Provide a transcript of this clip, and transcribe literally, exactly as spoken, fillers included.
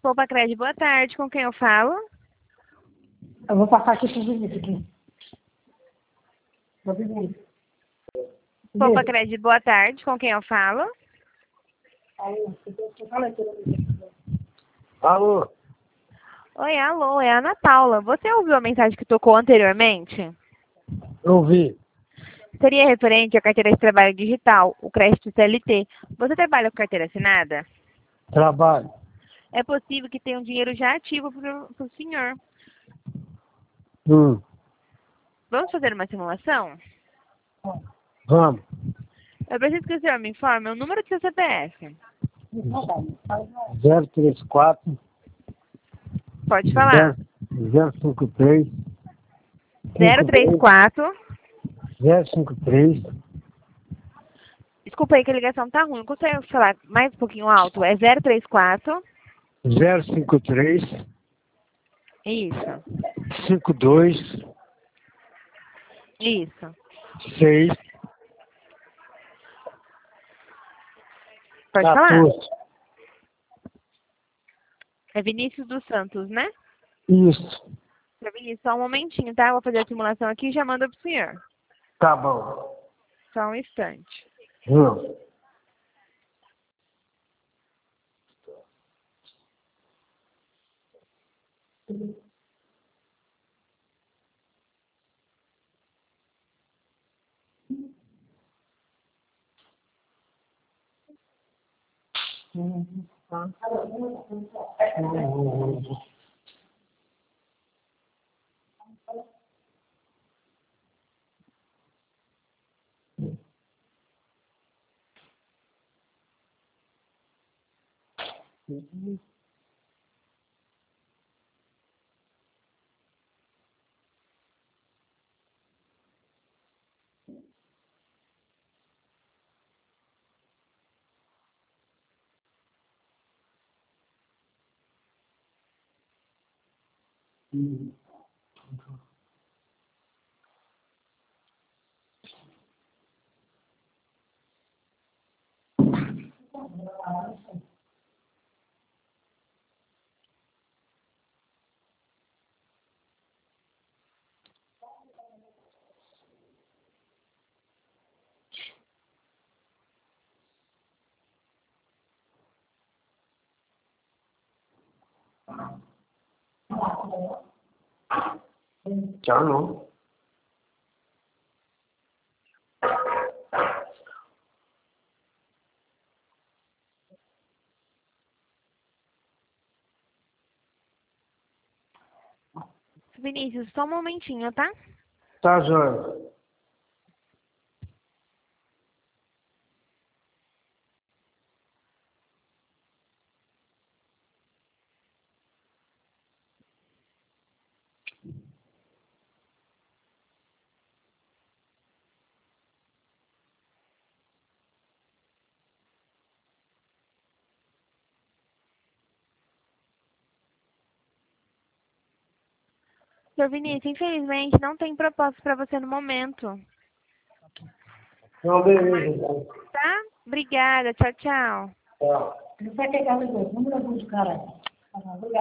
Poupa Crédito, boa tarde. Com quem eu falo? Eu vou passar aqui para o Vinícius aqui. Vou Vinícius. Poupa Crédito, boa tarde. Com quem eu falo? Alô? Oi, alô, é a Ana Paula. Você ouviu a mensagem que tocou anteriormente? Eu vi. Seria referente à carteira de trabalho digital, o crédito C L T. Você trabalha com carteira assinada? Trabalho. É possível que tenha um dinheiro já ativo para o senhor. Hum. Vamos fazer uma simulação? Vamos. Eu preciso que o senhor me informe o número do seu C P F. zero três quatro, Pode falar. zero cinco três, zero três quatro. zero cinco três, Desculpa aí que a ligação tá ruim. Consegue falar mais um pouquinho alto? É zero três quatro. zero cinco três, Isso. cinco dois, Isso. seis, Pode falar? quatorze. É Vinícius dos Santos, né? Isso. Seu Vinícius, só um momentinho, tá? Eu vou fazer a simulação aqui e já mando pro senhor. Tá bom. Só um instante. Hum. Tchau, não. Vinícius, só um momentinho, tá? Tá, Joia. Seu Vinícius, infelizmente não tem propósito para você no momento. Não, beleza. Tá? Obrigada. Tchau, tchau. Tchau. Não vai pegar o número do cara. Obrigada.